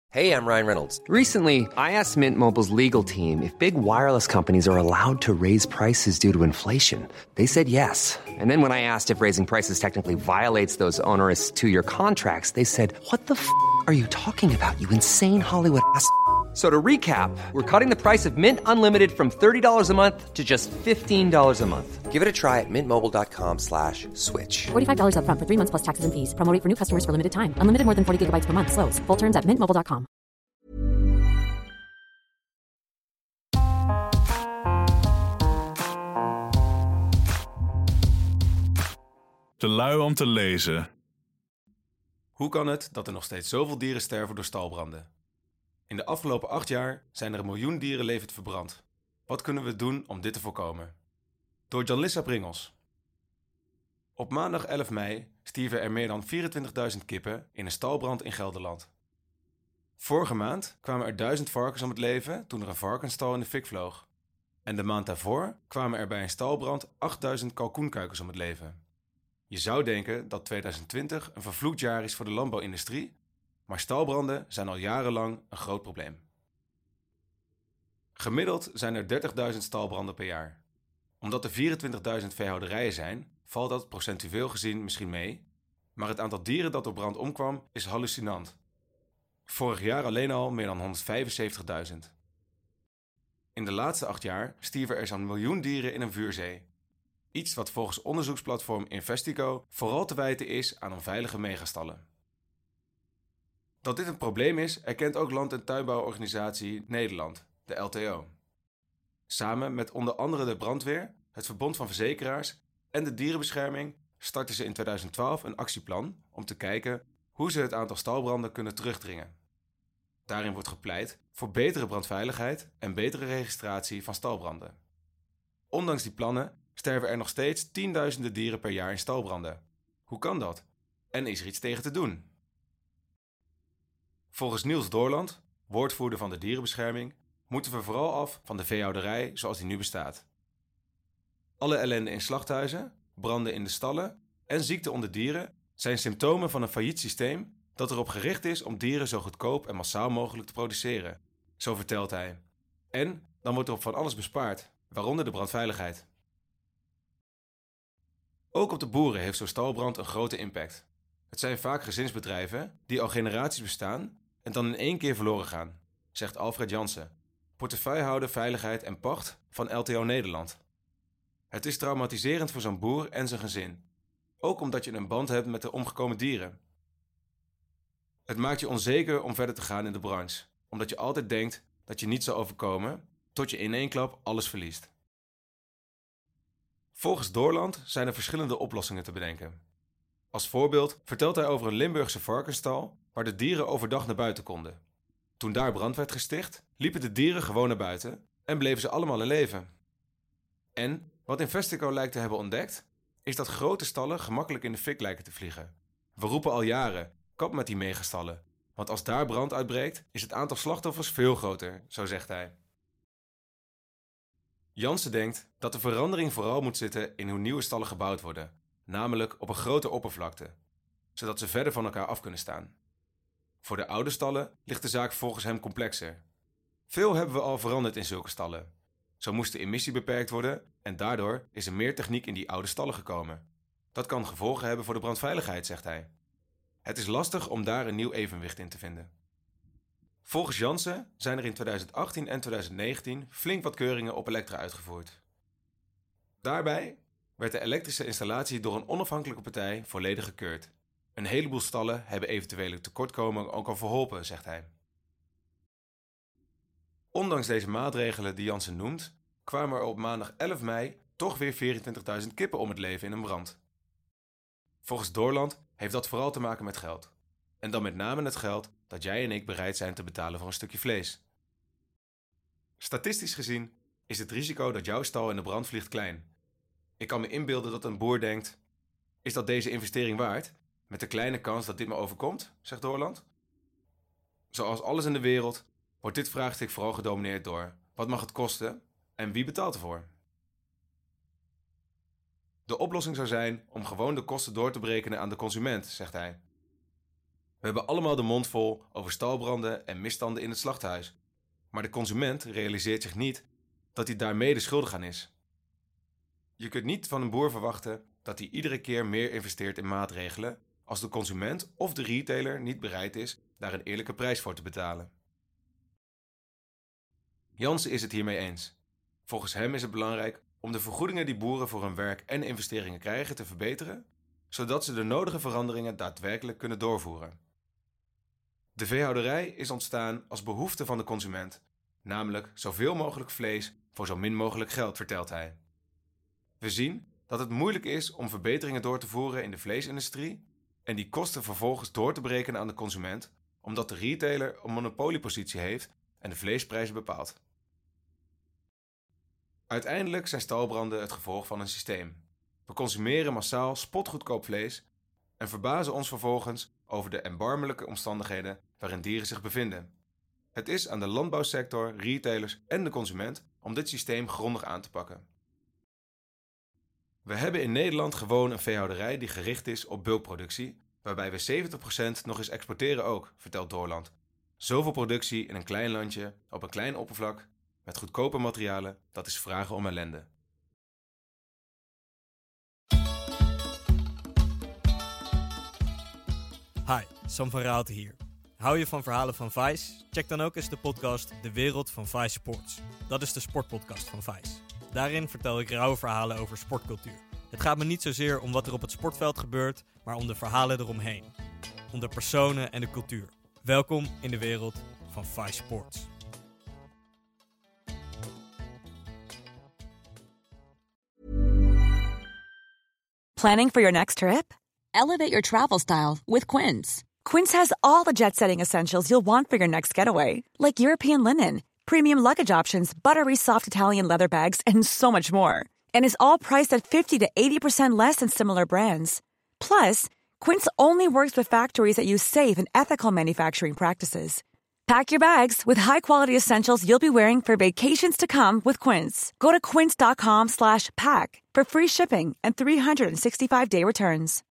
Hey, I'm Ryan Reynolds. Recently, I asked Mint Mobile's legal team if big wireless companies are allowed to raise prices due to inflation. They said yes. And then when I asked if raising prices technically violates those onerous two-year contracts, they said, "What the are you talking about, you insane Hollywood ass?" So to recap, we're cutting the price of Mint Unlimited from $30 a month to just $15 a month. Give it a try at mintmobile.com/switch. $45 up front for 3 months plus taxes and fees. Promo rate for new customers for limited time. Unlimited more than 40 gigabytes per month. Slows full terms at mintmobile.com. Te lui om te lezen. Hoe kan het dat er nog steeds zoveel dieren sterven door stalbranden? In de afgelopen 8 jaar zijn er 1 miljoen dieren levend verbrand. Wat kunnen we doen om dit te voorkomen? Door Jan-Lissa Pringels. Op maandag 11 mei stierven er meer dan 24.000 kippen in een stalbrand in Gelderland. Vorige maand kwamen er 1000 varkens om het leven toen er een varkensstal in de fik vloog. En de maand daarvoor kwamen er bij een stalbrand 8000 kalkoenkuikens om het leven. Je zou denken dat 2020 een vervloekt jaar is voor de landbouwindustrie, maar stalbranden zijn al jarenlang een groot probleem. Gemiddeld zijn er 30.000 stalbranden per jaar. Omdat er 24.000 veehouderijen zijn, valt dat procentueel gezien misschien mee, maar het aantal dieren dat door brand omkwam is hallucinant. Vorig jaar alleen al meer dan 175.000. In de laatste 8 jaar stierven er zo'n 1 miljoen dieren in een vuurzee. Iets wat volgens onderzoeksplatform Investico vooral te wijten is aan onveilige megastallen. Dat dit een probleem is, erkent ook Land- en Tuinbouworganisatie Nederland, de LTO. Samen met onder andere de brandweer, het Verbond van Verzekeraars en de dierenbescherming starten ze in 2012 een actieplan om te kijken hoe ze het aantal stalbranden kunnen terugdringen. Daarin wordt gepleit voor betere brandveiligheid en betere registratie van stalbranden. Ondanks die plannen sterven er nog steeds tienduizenden dieren per jaar in stalbranden. Hoe kan dat? En is er iets tegen te doen? Volgens Niels Doorland, woordvoerder van de dierenbescherming, moeten we vooral af van de veehouderij zoals die nu bestaat. Alle ellende in slachthuizen, branden in de stallen en ziekte onder dieren zijn symptomen van een failliet systeem dat erop gericht is om dieren zo goedkoop en massaal mogelijk te produceren. Zo vertelt hij. En dan wordt er op van alles bespaard, waaronder de brandveiligheid. Ook op de boeren heeft zo'n stalbrand een grote impact. Het zijn vaak gezinsbedrijven die al generaties bestaan en dan in één keer verloren gaan, zegt Alfred Jansen, portefeuillehouder Veiligheid en Pacht van LTO Nederland. Het is traumatiserend voor zo'n boer en zijn gezin, ook omdat je een band hebt met de omgekomen dieren. Het maakt je onzeker om verder te gaan in de branche, omdat je altijd denkt dat je niet zal overkomen, tot je in één klap alles verliest. Volgens Doorland zijn er verschillende oplossingen te bedenken. Als voorbeeld vertelt hij over een Limburgse varkensstal waar de dieren overdag naar buiten konden. Toen daar brand werd gesticht, liepen de dieren gewoon naar buiten en bleven ze allemaal in leven. En wat Investico lijkt te hebben ontdekt, is dat grote stallen gemakkelijk in de fik lijken te vliegen. We roepen al jaren, kap met die megastallen, want als daar brand uitbreekt, is het aantal slachtoffers veel groter, zo zegt hij. Jansen denkt dat de verandering vooral moet zitten in hoe nieuwe stallen gebouwd worden, namelijk op een grote oppervlakte, zodat ze verder van elkaar af kunnen staan. Voor de oude stallen ligt de zaak volgens hem complexer. Veel hebben we al veranderd in zulke stallen. Zo moest de emissie beperkt worden en daardoor is er meer techniek in die oude stallen gekomen. Dat kan gevolgen hebben voor de brandveiligheid, zegt hij. Het is lastig om daar een nieuw evenwicht in te vinden. Volgens Jansen zijn er in 2018 en 2019 flink wat keuringen op Elektra uitgevoerd. Daarbij werd de elektrische installatie door een onafhankelijke partij volledig gekeurd. Een heleboel stallen hebben eventuele tekortkomingen ook al verholpen, zegt hij. Ondanks deze maatregelen die Jansen noemt, kwamen er op maandag 11 mei toch weer 24.000 kippen om het leven in een brand. Volgens Doorland heeft dat vooral te maken met geld. En dan met name het geld dat jij en ik bereid zijn te betalen voor een stukje vlees. Statistisch gezien is het risico dat jouw stal in de brand vliegt klein. Ik kan me inbeelden dat een boer denkt: is dat deze investering waard? Met de kleine kans dat dit me overkomt, zegt Doorland. Zoals alles in de wereld wordt dit vraagstuk vooral gedomineerd door: wat mag het kosten en wie betaalt ervoor? De oplossing zou zijn om gewoon de kosten door te berekenen aan de consument, zegt hij. We hebben allemaal de mond vol over stalbranden en misstanden in het slachthuis. Maar de consument realiseert zich niet dat hij daar mede schuldig aan is. Je kunt niet van een boer verwachten dat hij iedere keer meer investeert in maatregelen als de consument of de retailer niet bereid is daar een eerlijke prijs voor te betalen. Jansen is het hiermee eens. Volgens hem is het belangrijk om de vergoedingen die boeren voor hun werk en investeringen krijgen te verbeteren, zodat ze de nodige veranderingen daadwerkelijk kunnen doorvoeren. De veehouderij is ontstaan als behoefte van de consument, namelijk zoveel mogelijk vlees voor zo min mogelijk geld, vertelt hij. We zien dat het moeilijk is om verbeteringen door te voeren in de vleesindustrie en die kosten vervolgens door te berekenen aan de consument, omdat de retailer een monopoliepositie heeft en de vleesprijzen bepaalt. Uiteindelijk zijn stalbranden het gevolg van een systeem. We consumeren massaal spotgoedkoop vlees en verbazen ons vervolgens over de erbarmelijke omstandigheden waarin dieren zich bevinden. Het is aan de landbouwsector, retailers en de consument om dit systeem grondig aan te pakken. We hebben in Nederland gewoon een veehouderij die gericht is op bulkproductie, waarbij we 70% nog eens exporteren ook, vertelt Doorland. Zoveel productie in een klein landje, op een klein oppervlak, met goedkope materialen, dat is vragen om ellende. Hi, Sam van Raalte hier. Hou je van verhalen van Vice? Check dan ook eens de podcast De Wereld van Vice Sports. Dat is de sportpodcast van Vice. Daarin vertel ik rauwe verhalen over sportcultuur. Het gaat me niet zozeer om wat er op het sportveld gebeurt, maar om de verhalen eromheen. Om de personen en de cultuur. Welkom in de wereld van Vice Sports. Planning for your next trip? Elevate your travel style with Quince. Quince has all the jet-setting essentials you'll want for your next getaway, like European linen, premium luggage options, buttery soft Italian leather bags, and so much more. And is all priced at 50 to 80% less than similar brands. Plus, Quince only works with factories that use safe and ethical manufacturing practices. Pack your bags with high-quality essentials you'll be wearing for vacations to come with Quince. Go to quince.com/pack for free shipping and 365-day returns.